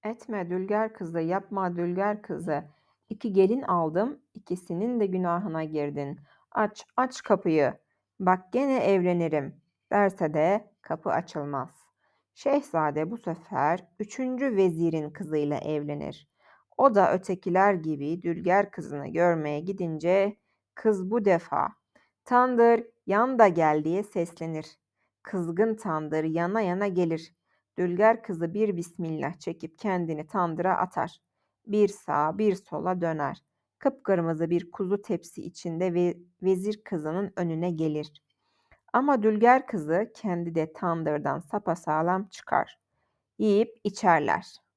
Etme Dülger kızı, yapma Dülger kızı. İki gelin aldım, ikisinin de günahına girdin. Aç, aç kapıyı. Bak gene evlenirim derse de kapı açılmaz. Şehzade bu sefer üçüncü vezirin kızıyla evlenir. O da ötekiler gibi Dülger kızını görmeye gidince kız bu defa "Tandır, yan da gel" diye seslenir. Kızgın tandır yana yana gelir. Dülger kızı bir bismillah çekip kendini tandıra atar. Bir sağa bir sola döner. Kıpkırmızı bir kuzu tepsi içinde vezir kızının önüne gelir. Ama Dülger kızı kendi de tandırdan sapasağlam çıkar. Yiyip içerler.